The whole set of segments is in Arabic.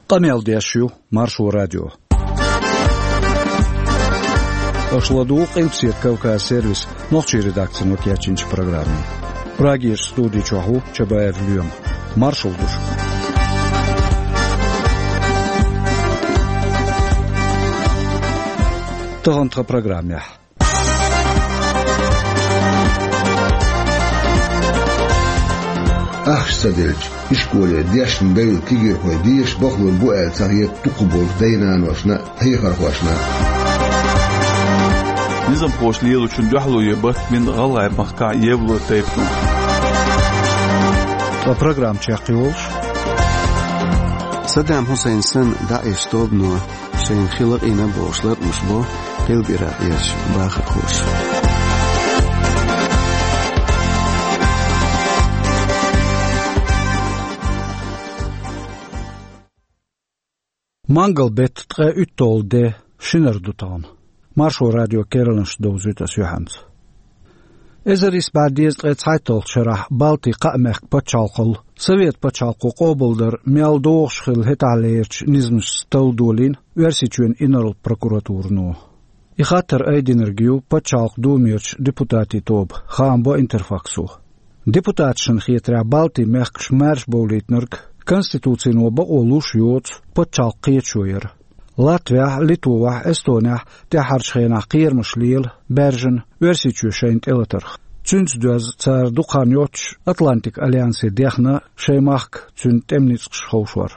قميل ديشيو مارشو راديو أشلدوق إمسير كوكا سيرفيس نوخشي редакция نوكياتشينش программы. Прагиш студии чоху Чабаев Люем. Маршал душ. Тагантха программе. Ах, садельч, и школе, дяшн даю кигер хой, диш бахлун буэл цахье тукубол дайнан вашна, хайхар вашна. نظام قوشليل وشن جحلو يبث من غلع مخكع يبلو تيبتو. программ чахтиолш. صدام حسين سن داعش طوبنو شين خلق إنا بوشلت مشبو قلبي رأيش باخر خوش. مانجل بيت تقى اتول دي شنر دوتان. مارشو راديو كيرلنش دوزيتاس يوحنز. إزريس بعديز قيت سايتل شرح بالتي قامك بتشالقل سويت بتشالقو قوبلدر ميال دوغشخل هتعليرش نزمش ستودولين ورسيتشوين إنرل بروكوراتور نو. إخاتر أيدينرجيو بتشالق دوميرش ديبوتاتي توب خام بو انترفاكسو. ديبوتاتشن خيترع بالتي مخش مارش بوليتنرك конституции но баолуш йоц почалқиет шоер. Латвия, Литва, Эстония, тяхаршхена қирмышлил, Бержен, версичушейнт элатерх. Цюнц дуаз цар духаньоч Атлантик альянсы дехна шеймахк цюнт эмницк шхоушвар.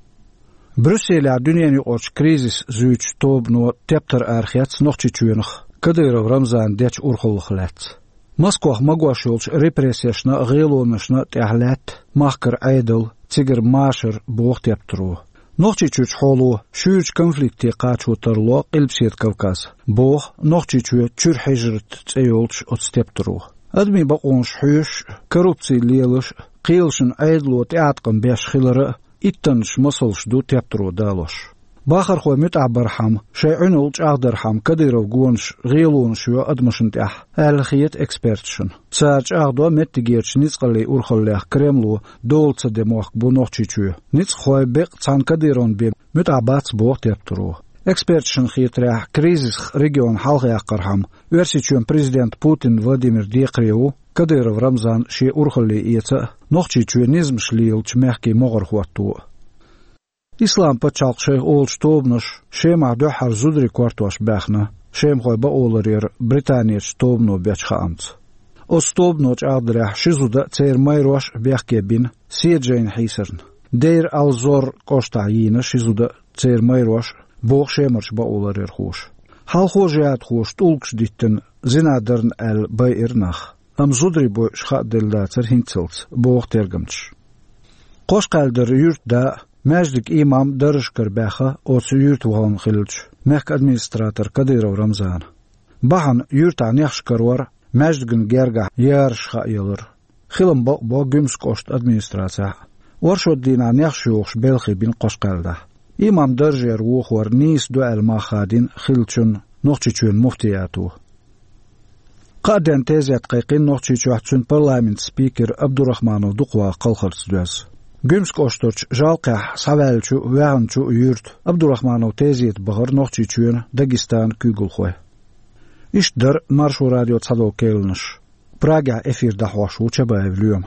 Брюсселя дюньяни оч кризис зюч тобно тептер архиац нохчичуенх. Кадыров Рамзан деч урхоллых лец. Москва магуашулч репрессияшна гейлонашна тяхлят махкар айдл تيجر ماشر بوقت يبترو نوختيچوچ حولو شوچ конфликти قاچوترلو قلبسيت كوكاز بوخ نوختيچو چور حجرت تيولچ отстептرو ادمي بقونش حوش كروبسي ليلش قيلشن ايدلو تياتقن بيشخلر اتنش مسلش دو تيبترو دالوش باخر خو متعبرحم شيعنولچ اغدرحم كديرو گونش غيلونشو ادمشن تح الخيت اكسبرتشن ساچ اغدو متگيرچ نيصقلي اورخلخ كريملو دولص دموخ بونوخچيچو نيص خو بق цан كديرون بي متعبات بوخ تيبترو اكسبرتشن خيترح كريزис ريجيون حلقيقرحم ورسيچون президент Путин Владимир Декреву كديرو رمضان شي اورخلي يتا نوخچيچو نيزمشليلچ مخكي موغرخوتو إسلام بتشالق شيء أول شتوبنش شيء مع دوحر زودري كوارتواش باخنا شيء خوي بأولرير بريطانيا شتوبنو بيتشخامت أستوبنوش أقدرح شزودا تير مايروش بيحكي بين سيجين حيسرن دير ألزور كوشتعيين شزودا تير مايروش بوغ شيمرش بأولرير خوش حال خوجيات خوش تولكش ديتن زنادرن بايرناخ أم زودري بو شخاء دلاتر هنتلت بوغ ترجمتش قوش قالدر يرت دا مجدك إمام درشكر باخا أو سيورت وغان خلج مخك أدمنستراتر كديرو رمزان بحن يورتا نيخشكر ور مجدقن جرگا يارش خايلر خلم بو جمس كوشت أدمنستراتر ورشود دينا نيخشوخش بلخي بين قشقالده إمام درجير ووخ ور نيس دو الماخادين خلچن نوخچيچون مفتياتو قادن تيزيات قيقين نوخچيچو حتسون برلامنت سبيكر عبدالرحمن دقوا قلخرس دوز Gümsk oştorç jalqah savalçu vağançu yurt Abdurrahmanov teziyet bağır noxçiçüyen Dagestan kügülxoy. İşdir Marşu Radyo Tsado kelniş. Praga efirde hoşu Çabaevlüyüm.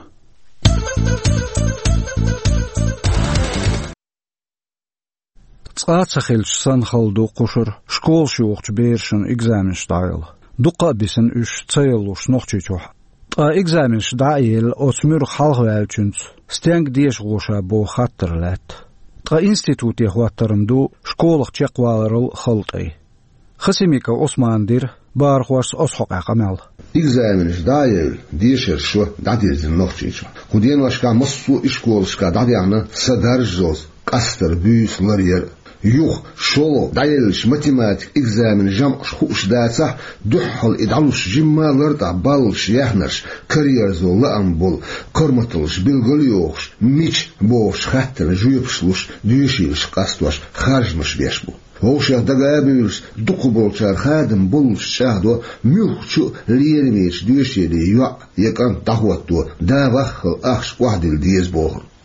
Tsqat saxilç sanxaldu quşur şkol şuğç berşin egzamin style. Duqa bisin üç tsayılış noxçiçu. Экзамен шдаил осмюр халхвэлчүнц стенг диеш гоша бо хаттерлет. Та институти хваттернду школах чекваларыл хылтай. Хасимика Османдир бархвас осхока камал. Экзамен шдаил диешер шо дадир нохчичо. Куден вашка массу ишколшка дадяна садаржоз кастер бюс ларьер. يوخ شولو دايلش ماتيماتيك إكزامن جمع شخوش داتا دحل إدعلوش جمع لرطع بالش يحنرش كارير زو لأنبول كرمتلش بالغليوخش ميش بوش خاتر جويبشلوش ديوشيلش قاستوش خارجمش بيشبو ووشا دقابيلش دقو بولشار خادم بولش شاهدو ميوخشو ليرميش ديوشيلي يوع يكان تحوتو دا وخل أخش وحدل ديز بوخر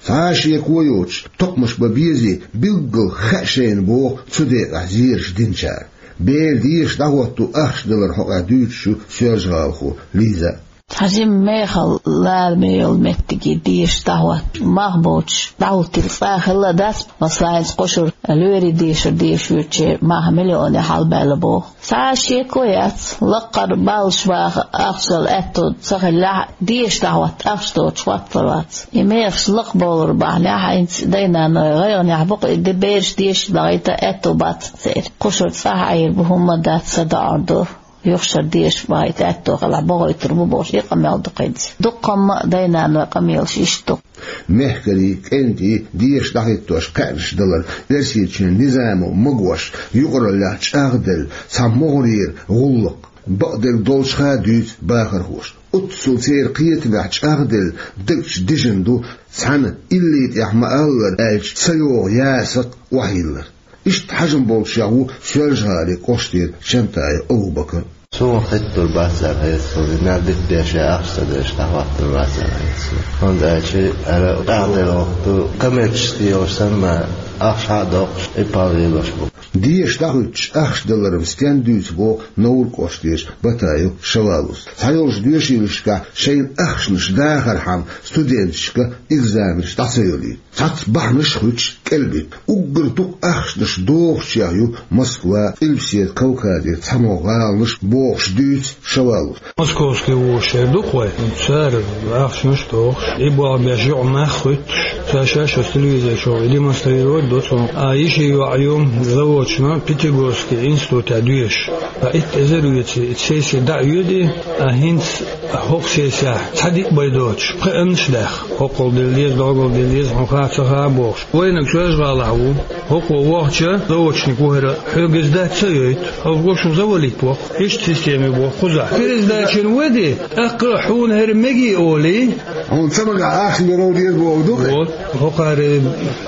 ساشي كويوش تقمش ببيزي بيقل خشين بو تديق عزيرش دينشار بير ديش دعوتو أخش دلر حقا دوتشو سيرجغالخو ليزا حجم ميخل لالميل متجي ديش دعوت مهبوش دعوت الفاخلة داس مصلاينس قشر لوري ديش ويتشي ماه مليون حال بالبو ساشي كويات لقر بالشواخ أخشل أتود سخلا ديش دعوت أخشتوت شواتلوات يميخش لقبول ربعني حينس دينا غيرني عبق دبيرش ديش لغيتا أتو بات سير قشر صحيح بهم دات صداردو يخشر ديش بايت أتو غلا بغي تربو بوش يقميل دقيدز دقم دينا نقميل شيشتو مهكري كنتي ديش دحيتوش كارش دلر لسيتشن نظامو مقوش يقرر لاتش أغدل سامورير غلق بقدر دولش خادوت باخر خوش أتصل سير قيت لاتش أغدل دكش ديجندو سحن إليت يحمى أغر ألش سيوغ ياسق وحيلر إشت حجم بولشاو سيرجهالي قشتير شمتاي أبو بكر سو خدت الباسر هيسو نادت بيشا أخصدش تحوات الباسر هيسو هند أشي على أعطي وقتو كمتش تيوشن ما أخش عدوش إبالي بشبو ديش داخلش أخش دلرم ستيان دوت بو نور قشتيش بتايو شوالوس سايوش ديوشيلشكا شين أخشنش داخل حام ستودنتشكا إكزامنش تحسيولي سات بحنش خوش كلبي أقرتو أخشنش دوخش ياهيو موسكوا إلبسيت كوكادي تسمو غالنش بوخش دوت شوالوس موسكوسكي وشير دوخوي سارب أخشنش دوخش إبوا بيجيع ما خوش ساشاش وستلويزا شو إلي مستويرود دوتو آيشي وعيوم زوجنا بيتيغورسكي إنستوت أدويش فإت أزرويتي إتسيسي دعيودي أهينس هوكسيسا تحديق بيدوتش قئنش داخ هوكول ديليز دوغول ديليز هوكاتسها بوش وينك شوش غالعو هوكو وقتشا زوجنك وهرا حيوغز دات سيويت هوكوشو زوليت بوخ إيش تسيستيمي بوخ خزا كريز داتشن ودي أقرحون هرمجي أولي هون سمع آخر رودير بوغدوخ هوكار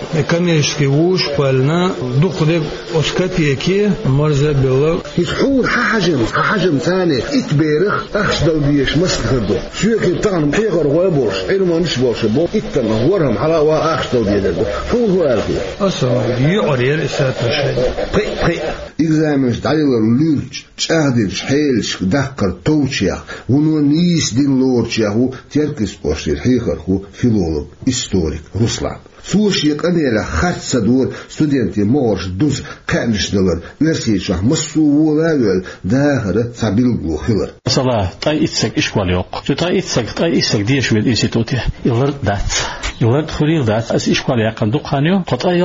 كميشكي ووش قالنا دقدق أسكتيكي مرزا بالله يسحور حجم ثاني إتبيرخ أخش دوديش مسكردو شو كي تغن حيقر غوابوش علما نشبوش بو إتنا هورهم حلاوة أخش دوديش حول هو ألقي أصلا يعرير إساتنا شيء قي إغزامنش دعيور لورج تشاهدش حيلش دقر توشيخ ونو نيس دين لورشيخو تيركس بوشتير حيقرخو فيلولوج إستوريك روسلان سوشيك أنيلا خارج صدور ستودنتي مورش دوز كانش دلر نرسيشة مسوو لاول داخل سابيلغو خلر صلاة طاي إتسك إشكوال يوق طاي إتسك ديش ويل إنستيتوتي يلرد دات يلرد خليل دات أس إشكوال يقن دقانيو قطاي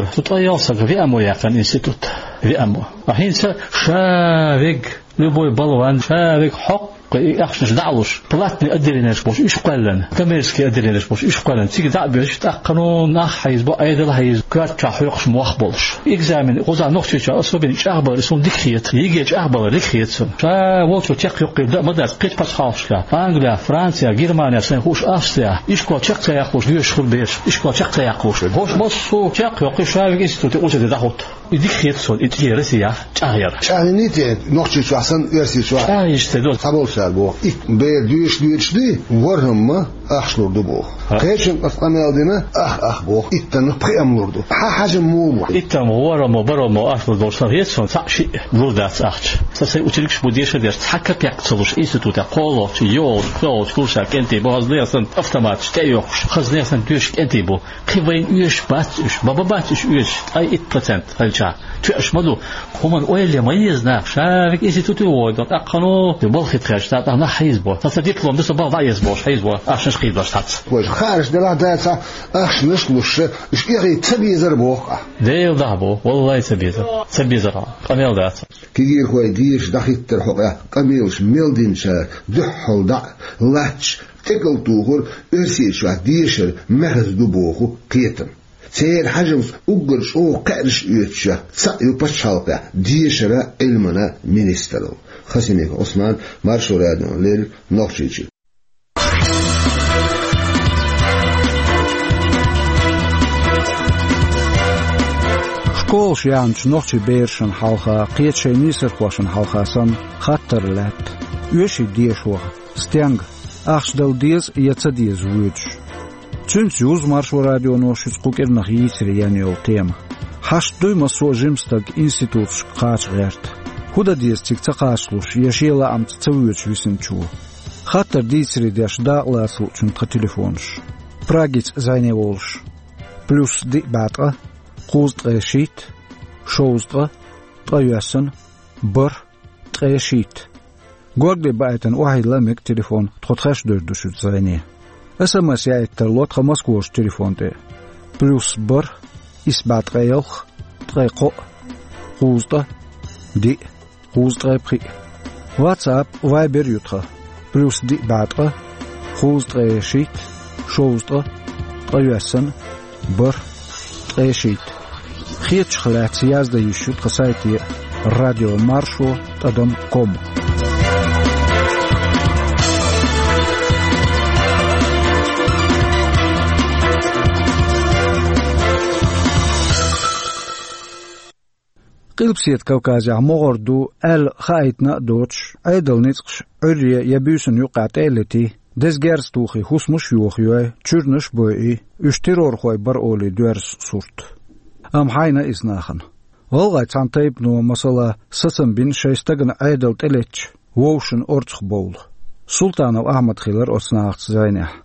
يلسق في أمو يقن إنستيتوت في أمو أحين شارك لبوي بلوان شارك حق أخشنش دعوش بلاتني أدرينش بوش إيش قلنا كميرسكي أدرينش بوش إيش قلنا تيجي دعبيش تقنون نحيز بو أيد الهيز كارت شاحيقش موخبلش إكزامن غزا نقطة شا أصلا بين أخبار اسمه دكخيت يجي أخبار دكخيت شا وقت تيقي ده مدة قيت بتخافش لا أنجليا فرنسا جرمانيا سنخوش أستراليا إيش قا تيقي يخوش ليش خل بيش إيش قا تيقي يخوش هوش مصو تيقي شايف إستوتي أوزد دهوت دكخيت سون إتجي رسيا تغير شاهنيتي نقطة شو أحسن يرسي شو إيش تدل بو بير دوش دي ورهم ما أخشلور دو بو كيشن أسقامي دينا أخ بو إتن قيام لوردو حاجة مو إتن ورم برم أخشلور دو صاريتون ساشي لوردات أخش سأسي أتريكش بوديش دير تحكك يقتلوش إنستوتا قولوش يول كلوش كلشا كنتي بو هزليسن أفتماتش تأيوكش خزليسن دوش كنتي بو قيوين يوش باتش بابا باتش يوش أي 8% هالشا تأش مدو هما أويل يميزنا شارك إنستوتي وودن أقنو بالخيط خاش أنا حيزبو تصدق لهم بس بعض يزبوش حيزبو عشان شقيد باش تحت واش خارج دلا داتا أخش نشلوش إيش إيغي تبيزر بوقع ديل دهبو والله تبيزر قميل دات كيجير خوي ديش دخيت ترحقه قميلش ميلدينشا دحل دع لاتش تقل توغر إرسيش ديشر مغز دبوخو قيتن سير حجمس أقرش أو قرش يتشا سأيو بشالقة ديشرا علمنا منسترو خسينيك عثمان مارشو راديو ليل نوخشيشي شكولش يانش نوخشي بيرشن حالخا قيت شي نيسر خوشن حالخا سن خطر لات يوشي ديشوغ ستيانغ أخش دل ديز يتسا ديز ويج Цюнц юз Маршо радио ношиц кукернах йисри яниол тема. Хаштуй масо жимстаг институт қач герт. Худа диестик цақашлуш яшела амт цавуч висенчу. Хаттар дисри дяш дағласу чунтқа телефонш. Прагиц зайневолш. Плюс ди батға, қуз тғешит, шоузға, тғайуасын, бір тғешит. Горде байтен уахайламек телефон тғотхаш дөрдушут зайне. СМС яйттар лотқа Москвош телефонде. Плюс бір исбатға елх, тғайқо, қузға, ди, қуздға пхи. WhatsApp, Viber ютха. Плюс ди батға, қуздға ешит, шоузға, тғайуасын, бір тғешит. Хет шхлац язда ищут қа сайти radiomarsho.com. قلبسيت كوكازيا مغردو خايتنا دوتش عيدل نيتقش عرية يبيسن يقعت ايلتي دزگرس توخي خسمش يوخيوه چرنش بوئي اشترور خوي بر اولي دوارس صورت حاينا اسناخن والغاي تانتايب نو مسألة سسن بين شايستاقن عيدل تلتش ووشن ارتخ بول سلطان احمد خيلر اسناخت زينيح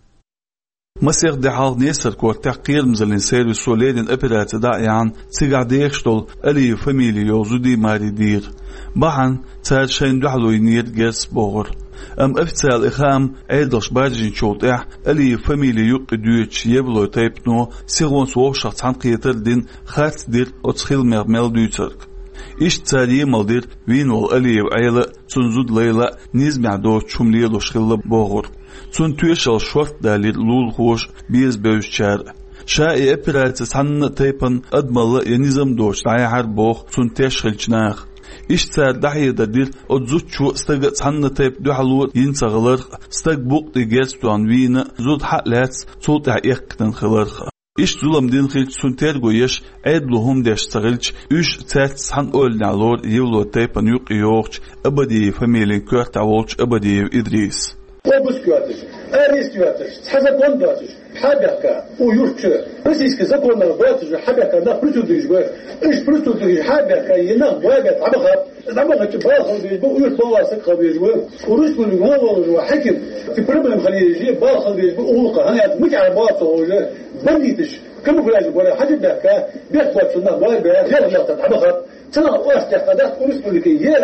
مسيح دحال نيسر كور تحقير مزلين سير سوليدن ابرات داعيان تيقع ديخشتول ألي فاميليو زودي ماري دير بحن تار شين دحلو ينير جرس بوغر افتال اخام ايدلش باجين شوطيح ألي فاميليو قدويتش يبلو تايبنو سيغون سووشا تانقيتر دين خات دير اتخيل مرمل دوترك إيش تاريه مالدير وينول ألي وعيلة تنزود ليلة نيزمع دو تشمليلو شخيل بوغر تون تويشل شورت دالير لول خوش بيز بوششار شائع ابرات سحن تايبن ادمل ينظم دوش داي حربوخ تون تشخلچناخ إيش تار دحيه ددير ادزوچو استغ سحن تايب دوحلو ينصغلر استغ بوق ديگس توان وين زود حلات صوت يقتن خلرخ إيش ظلم دين خيل سنتر goyش ادلهم دشتغلچ üç تات سحن اولنالور يولو تايبن يق يوخ ابدي فاميلين كورت اولچ ابدي ادريس Обыск вятыш, арест вятыш, закон вятыш, хабяка, уюрчы, российский закон вятыш, хабяка, на присудыш бы, иш присудыш, хабяка, ена вабят, абага чебахал бежбы, уюр баласык бежбы, урыскун голову хаким, ты проблем халижи, бахал бежбы, улка, ханят, мыть арбату уже, бандитыш, кому гуляешь, говоря, хабяка, бесплатно, вабят, я абага, цена уастяка, урыскун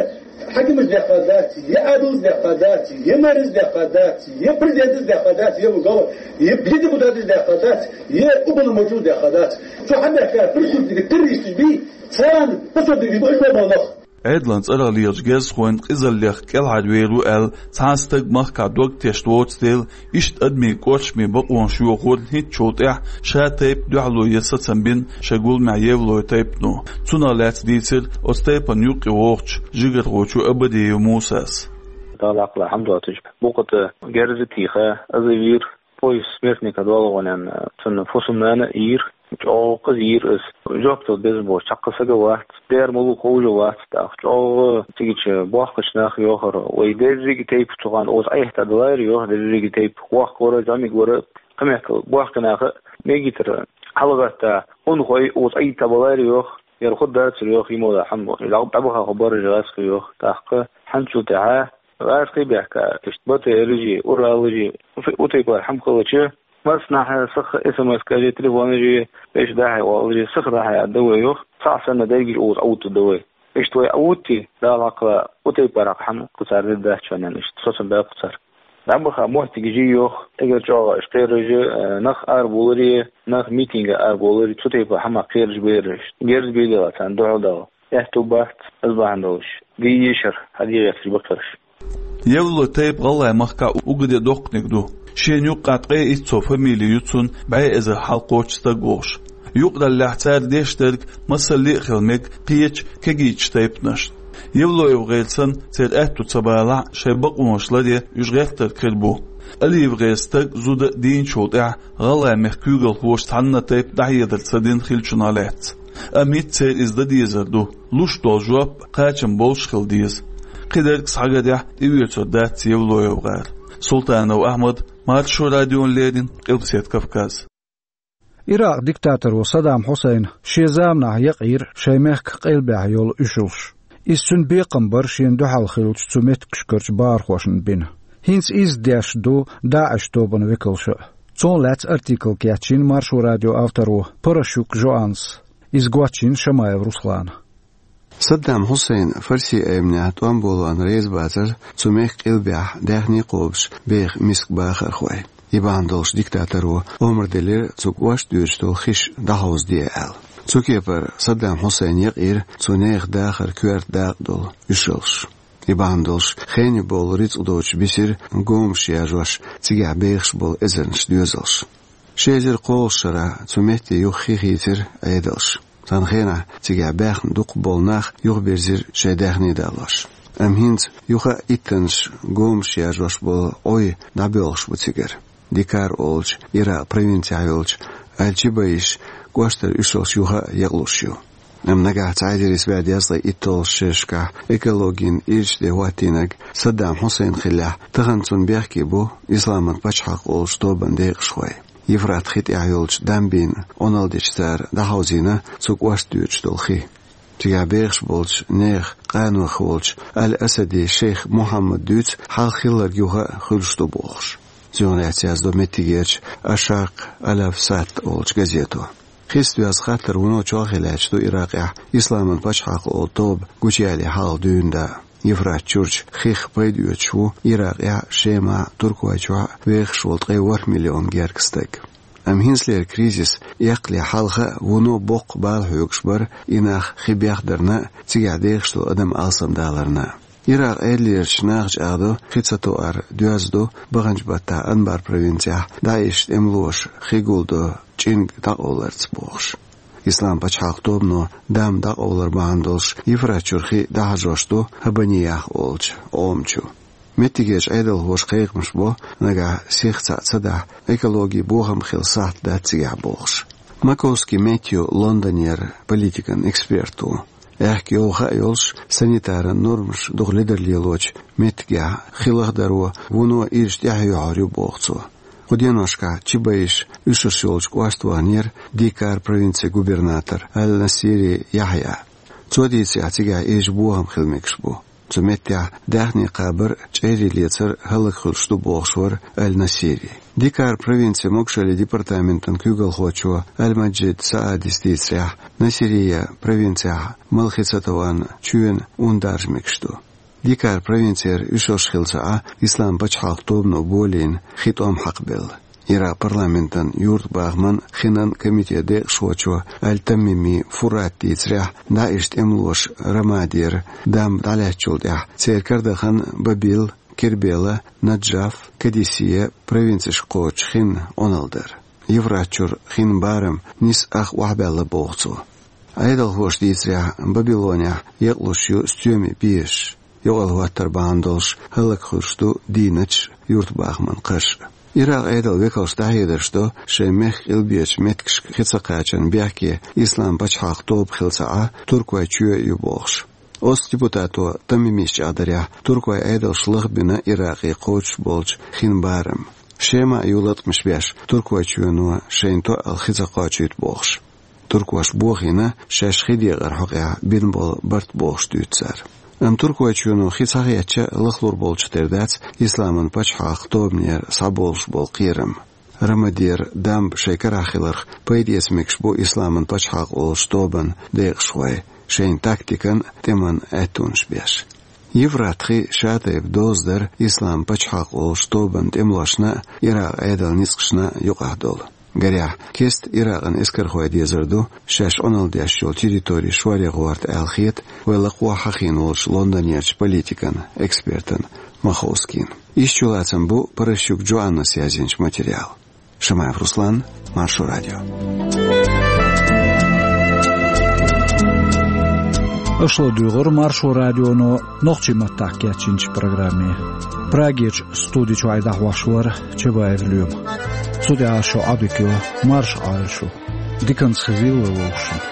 حكم الزقادات يا أبو الزقادات يا مار الزقادات يا بريد الزقادات يا مقاول يا بلاد مدرس الزقادات يا ابن موجود الزقادات شو حدا كان برسول تريش بي ثان بسول دي بقول والله Edlands araliyaj gezkhon qizalliq kelhadweru el tsanstag mahka dog teshtotstel isht admi kochmi baqwan shuqul hit chotah shatayb duhlu yasatsan bin shagul ma yevlo taypno tuna lat ditsil ostaypan yuqi woch jigar wochu abadi musas dalaqla hamdotij buqat gerzitiha azivir pois smertnika dolgonan tun fosumana ir او قزير اس جوبتو دزبو شقسغه وقت دير مولو خوجو وقت او تيجي بوخش ناخ يوخر وي دزيغي تيب توغان اوز ايحتا دلاير يوخ دزيغي تيب وخ ورا جامي ورا كميك بوخ ناخ ميجيتر حلقه اون خوي اوز ايتا دلاير يوخ ير خد درس يوخ يمودا حمو لو ابوها خبر جاس يوخ تحق حنشو تاع غير بيحكى اشتبط رجي اورالجي وتيكو حمقلچه مرسنا سخ اسمس كاجي تليفونجي ايش داعي والله سخ داعي الدواء يوخ صح سنه دايجي اوت الدواء ايش توي اوتي لا علاقه اوتي برق حم قصار ده شنان ايش تصل بقى قصار دعم خا تيجي يوخ اجر جو اشتري نخ اربولري نخ ميتينغ اربولري توتي بحما قيرج بيرج غير بيلا تان دو يحتوبات ازباندوش بيشر هدي يفري بكرش يولو تيب والله مخكا وقد دوقنك دو شين يقعد قي إتسو فاميلي يتسون بعي إذا حلقوش تقوش يقدر اللحتار ديشترك مسالي خلمك قيش كجيش تيبنشت يولو يوغيلسن تير أهتو تبالع شيبق ومشلدي يشغيختر كربو اللي يوغيستك زود دين شوطع غلا مخكوغل خوش تحنا تيب دعيدر تسدين خلچنالات أميت تير إزدا ديزردو لوش دول جواب قاچن بولش خل ديز قدرك سحقا ديويتو دات يولو يوغار سلطان أحمد مارشو راديون ليدين قلبسيت كفكاز Irak diktatörü Saddam Hussein şezamna yaqir şeymek qelbah yol üşülş. İsün beqambar şen duhal xilç sumet kışkırç bar hoşun bin. Hins iz deşdu Daesh tobun vekilşu. Son lats artikel kyaçin Marşu Radio avtoru Paraşuk Joans. İzguaçin Şamayev Ruslan. Saddam Hussein Farsi emniyat Ambolan Reis Bazar sumek qelbah dahni qobs beq misk baxar xoy. Ibandolş diktatörü Ömer Delir çukwaş düstol xiş dahoz diye al. Çukeper Saddam Hussein yaqir çuneyx daxar küert daqdol üşülş. Ibandolş xeni bol ritz udoç bisir gomş yajwaş tsiga bex bol ezerniş düzelş. Şezer qolşara çumehti yuxixitir aydalş. Tanxena tsiga baxn duq bolnax yuq berzir şedahni dalaş. Amhint yuxa itens gomş yajwaş bol oy nabelş bu tsiger. Dikar olç, ira provinciya olç, alçibayiş, guaştar üşolş yuha yaqluşyu. Amnaga taydiris badiyasla ittol şeşka, ekologin ilçde vatinag, Saddam Hussein xillah, tığantsun biyahki bu, İslamın paçhaq olç toban deyqşvay. Yifrat xit ayolç dambin, onaldiçtar, dahauzina, cuk vaştüyüç dolxi. Tiga beğş bolç, neyx, qanuq olç, al-Asadi, Şeyh Muhammed Düç, halxillar yuha xulştu bolx. Zionetiyaz do metigerç aşaq alaf sat olç gazeto. Xistiyaz xatır uno çoğhilaç do Irak'a İslamın paçhaq ol tob guciyali hal düğünda. Yifrat çurç xix paydüyöçu Irak'a şema Turkvaçua veğş oltqay 1 milyon gerkistek. Amhinsler krizis yaqli halqa uno boq bal hüyükşbar inax xibiyaqdarna tsigadeğştu adam alsamdalarna. Irak ellerç nağç ağdu xitsatuar düazdu bağınç batta anbar provinciya Daesh emloş xiguldu çing dağolarts boğş. İslam paçhaq tobno dam dağolar bağındolş ifraçurxi dağjoştu habaniyah olç omçu. Mettigeç edel hoş qeyqmış bo naga sixtsada ekologi boğam xil saht da tsiga boğş. Makovski Matthew Londonier politikan ekspertu. Ehki olha yolş sanitaren normş doğliderli loç metga xilahdaru vuno irştyahi aryu boğçu. Kudenoşka Çibayiş üşüş yolç kuastuanir Dikar provinsi gubernator Al-Nasiri Yahya. Çodisi atiga ej boğam xilmekş bu. Çumetya dahni qabr çeyri lecer halık xulştu boğşvar Al-Nasiri. Dikar provinsi Mokşali departamentin kügel hoçu Al-Majid Saadis ditsya Nasiriya provinsiya Malxitsatovan çüyen undarjmekştu. Dikar provinsiyar üşoş xilsa İslam paçhaq tobno bolin xitom haqbel. Ira parlamentin yurt bağman xinan komitede şoçu Al-Tamimi Furat ditsya Daesh emloş Ramadir dam dalaşçulda serkardahan Babil Kerbela, Najaf, Kadisiye, provinsiş qoç xin onaldır. Yevraçur xin barım nis ah wahbella boğçu. Aydal hoş ditsya Babilonia yaqluşyu stümi biş. Yoğal vatar bağındolş halık xurştu dinaç yurt bağman qış. Irak aydal vekalş dahiyederştu şeymeh ilbiyeç metkş xitsaqaçan biyaki İslam paçhaq tob xilsa Turkvay çüye yuboğş. Os deputato tamimiş adarya Turkvay aydalşlıq bina Iraqi qoç bolç xin barım. Şema yulatmış beş Turkvay çüyenu şeynto al-xitsaqaçüyt boğş. Turkvaş boğina şaşxidiğar hoqya bin bol bart boğş düytsar. Turkvay çüyenu xitsaqiyatça lıqlur bolç terdac İslamın paçhaq tobner sabolş bol qirim. Ramadir damb şeykar axilarx paydiyesmekş bu İslamın paçhaq olş toban deyqşvay. Şeyin taktikan teman etunş beş. Yevratxi şatayb dozdar İslam paçhaq olş toban temlaşna Irak aydal nisqşna yuqahdol. Garya kest Irak'ın eskarxoy dezardu şaş 16 yaşyol teritori şvarya guart alxiyet ve laqwa haqin olş Londoniyarç politikan ekspertin Mahovskin. İşçulatsın bu Paraşuk Joanna syazinç material. Şamayev Ruslan, Marşu Radio. Ашла дүйгөр Маршу радиону нохчиматтак кечинч программе. Прагеч студичу айдахвашвар чебаевлюм. Судя ашо абикё марш альшу. Диканс хвилла лошин.